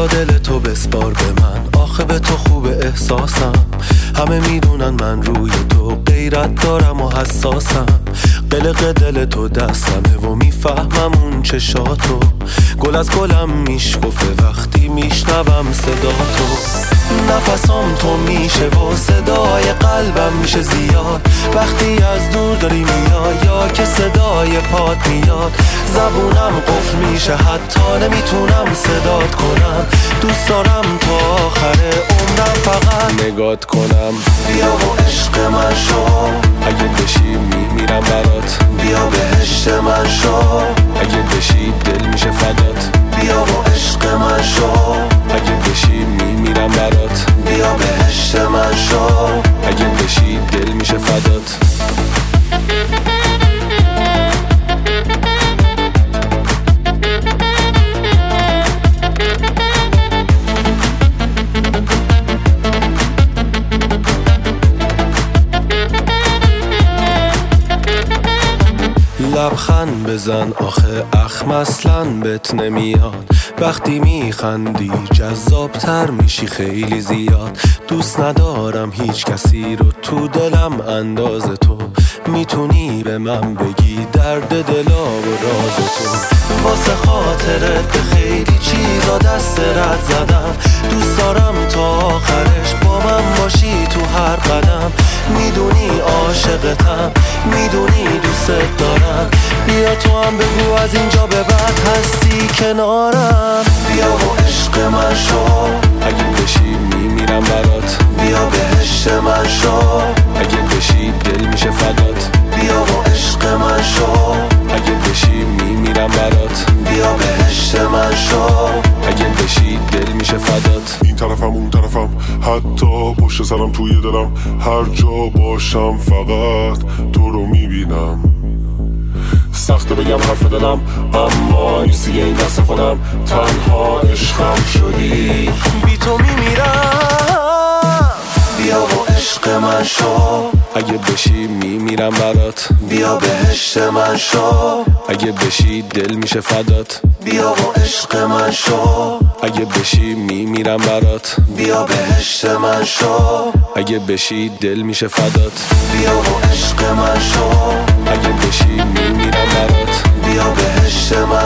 بیا دل تو بسپار به من، آخه به تو خوب احساسم. همه میدونن من روی تو غیرت دارم و حساسم. قلق دل تو دستمه و میفهمم اون چشاتو. گل از گلم میشکفه وقتی میشنوم صدا تو. نفسام تو میشه و صدای قلبم میشه زیاد وقتی از دور داری میای یا که صدای پات میاد. زبونم قفل میشه حتی نمیتونم صدات کنم. دوست دارم تا آخر عمرم فقط نگات کنم. بیا و عشق من شو، اگه بشی میمیرم برات. بیا بهشت من شو، اگه بشی دل میشه فدات. بیا و عشق من شو، اگه بشی میمیرم برات. بیا بهشت من شو، اگه بشی دل میشه فدات. لبخند بزن آخه اخم اصلاً بهت نمیاد. وقتی میخندی جذابتر میشی خیلی زیاد. دوست ندارم هیچ کسی رو تو دلم انداز تو. میتونی به من بگی درد دلا و راز تو. واسه خاطرت به خیلی چیزا دست رد زدم. دوست دارم تا آخرش با من باشی تو هر قدم. میدونی عاشقتم، میدونی دوست دارم. بیا تو هم بگو از اینجا به بعد هستی کنارم. بیا و عشق من شو، اگه بشی میمیرم برات. بیا بهشت من شو، اگه بشی دل میشه فدات. بیا و عشق من شو، اگه بشی میمیرم برات. بیا بهشت من شو، اگه بشی دل میشه فدات. این طرفم اون طرفم حتی پشت سرم توی دلم. هر جا باشم فقط تو رو میبینم. سخته بگم حرف دلم اما نیستی این دست خودم. تنها عشقم شدی، بی تو میمیرم. بیا و عشق من شو، اگه بشی میمیرم برات. بیا بهشت من شو، اگه بشی دل میشه فدات. بیا و عشق من شو، اگه بشی میمیرم برات. بیا بهشت من شو، اگه بشی دل میشه فدات. بیا و عشق من شو، اگه بشی میمیرم برات. بیا بهشت من